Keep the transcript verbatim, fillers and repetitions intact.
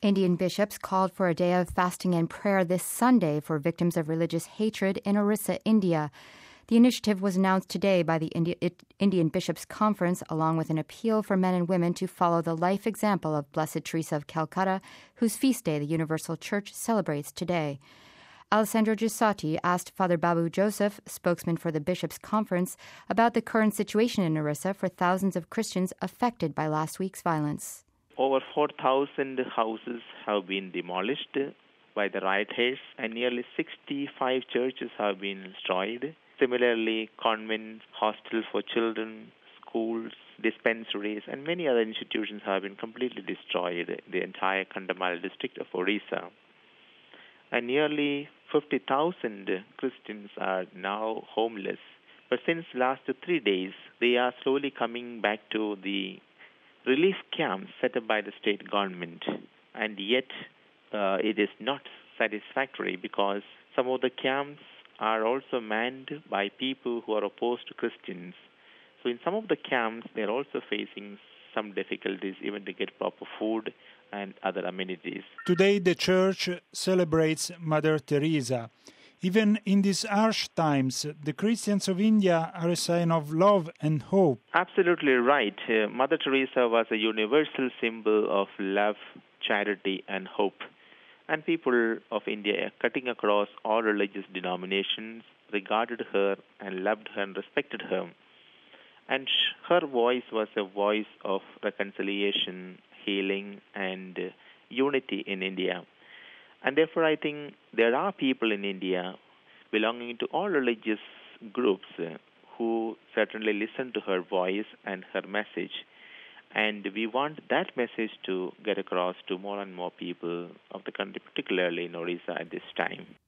Indian bishops called for a day of fasting and prayer this Sunday for victims of religious hatred in Orissa, India. The initiative was announced today by the Indi- Indian Bishops' Conference, along with an appeal for men and women to follow the life example of Blessed Teresa of Calcutta, whose feast day the Universal Church celebrates today. Alessandro Gissotti asked Father Babu Joseph, spokesman for the Bishops' Conference, about the current situation in Orissa for thousands of Christians affected by last week's violence. Over four thousand houses have been demolished by the rioters, and nearly sixty-five churches have been destroyed. Similarly, convents, hostels for children, schools, dispensaries, and many other institutions have been completely destroyed in the entire Kandhamal district of Orissa. And nearly fifty thousand Christians are now homeless. But since last three days, they are slowly coming back to the relief camps set up by the state government. And yet, uh, it is not satisfactory because some of the camps are also manned by people who are opposed to Christians. So in some of the camps, they are also facing some difficulties even to get proper food and other amenities. Today, the Church celebrates Mother Teresa. Even in these harsh times, the Christians of India are a sign of love and hope. Absolutely right. Uh, Mother Teresa was a universal symbol of love, charity, and hope. And people of India, cutting across all religious denominations, regarded her and loved her and respected her. And her voice was a voice of reconciliation, healing, and uh, unity in India. And therefore, I think there are people in India belonging to all religious groups uh, who certainly listen to her voice and her message. And we want that message to get across to more and more people of the country, particularly in Orissa at this time.